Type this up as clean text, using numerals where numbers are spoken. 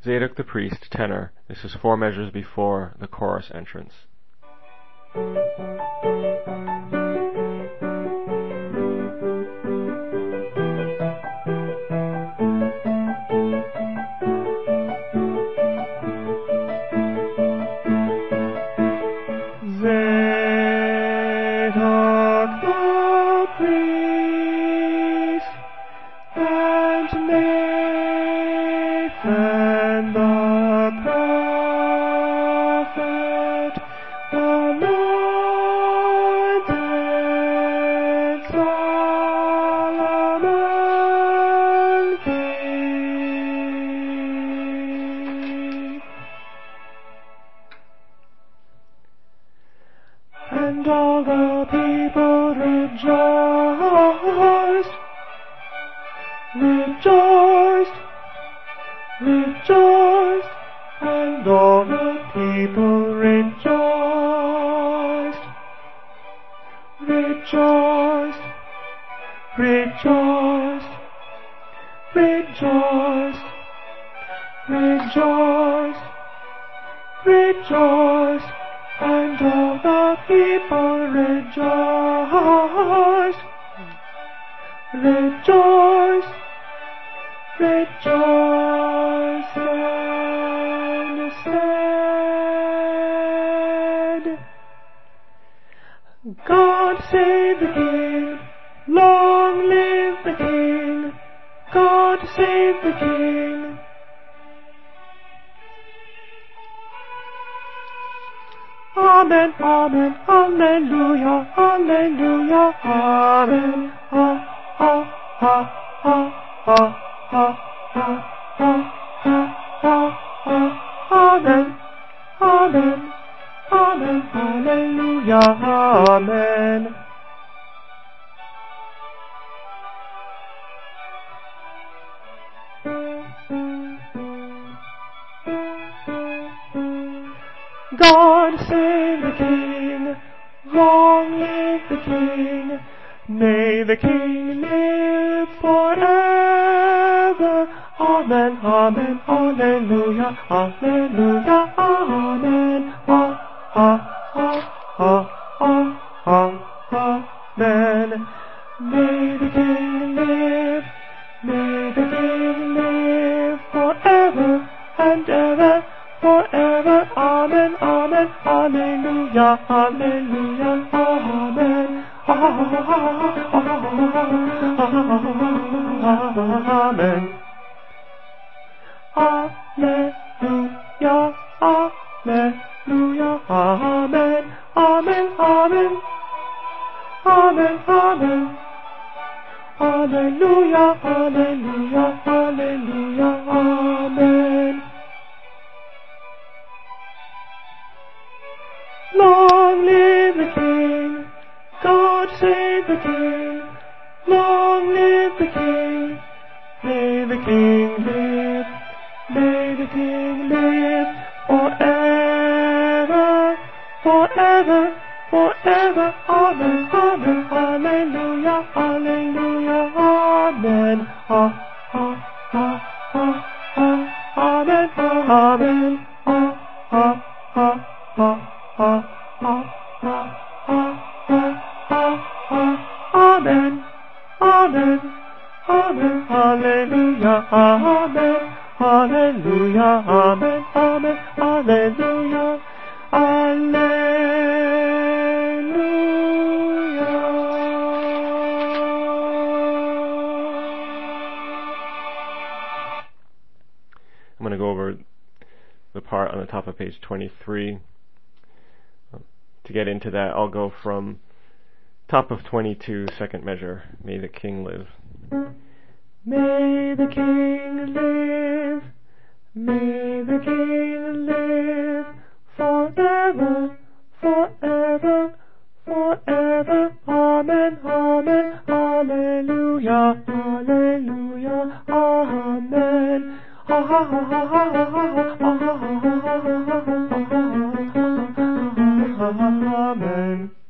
Zadok the priest, tenor. This is 4 measures before the chorus entrance. And all the people rejoiced, rejoiced, rejoiced, and all the people rejoiced, rejoiced, rejoiced, rejoiced, rejoiced, rejoiced, and all the people rejoiced, rejoiced, rejoiced, and said, God save the King, long live the King, God save the King. Amen, amen, alleluia, alleluia, amen, amen, amen, amen, alleluia, amen. God save the King, long live the King, may the King live forever. Amen, amen, alleluia, alleluia, amen, amen. May the King live, may the King live forever and ever. Forever, amen, amen, alleluia, alleluia, amen, amen, alleluia, alleluia, amen, amen, amen, amen, amen, alleluia, alleluia, alleluia, amen. Long live the King, God save the King, long live the King, may the King live, may the King live forever, forever, forever, amen, amen, alleluia, alleluia, amen, amen, amen, amen, amen, amen, hallelujah, amen, hallelujah, amen, amen, hallelujah, hallelujah. I'm going to go over the part on the top of page 23. To get into that, I'll go from top of 22, second measure, May the King live. May the King live, may the King live forever, forever, forever, amen, amen, hallelujah, hallelujah, amen, amen.